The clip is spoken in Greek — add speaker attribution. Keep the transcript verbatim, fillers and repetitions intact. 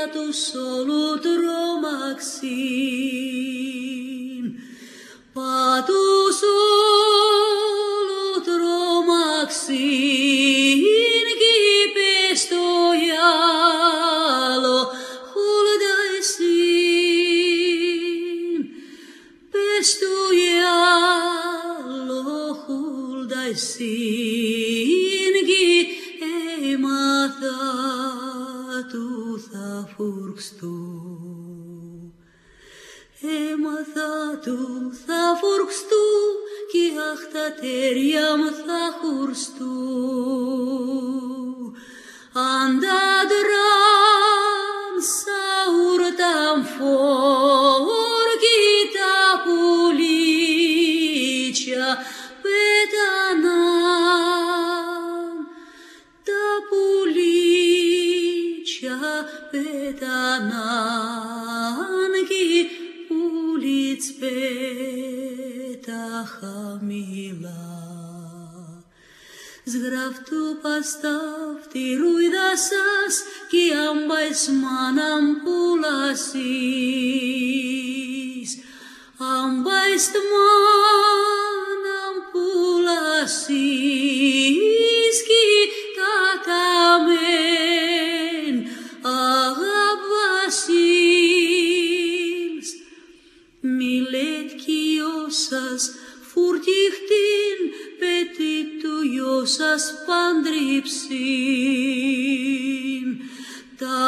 Speaker 1: του όλου τρόμαξιν. Πατούς όλου τρόμαξιν κι είπες το γυάλο χούλτα εσύν. Πες του γυάλο χούλτα εσύν κι έμαθα του θα φουρκστώ. Έμαθα του θα φουρκστού κι αχ τα τέρια μου θα χουρστού. Αντάντραν σαούρταν φόρκι τα πουλίτσια πέταναν. Τα πουλίτσια πέταναν κι πουλίτς πέτα χαμηλά. Σγραφτού παστάφτη ρούιδα σας κι άμπαις μάναμ πουλασίς. Άμπαις μάναμ πουλασίς κι καταμέν αγαπασίλς. Μιλέτ κι όσας φουρτιχτήν πετί του γιο σας παντρυψήν. Τα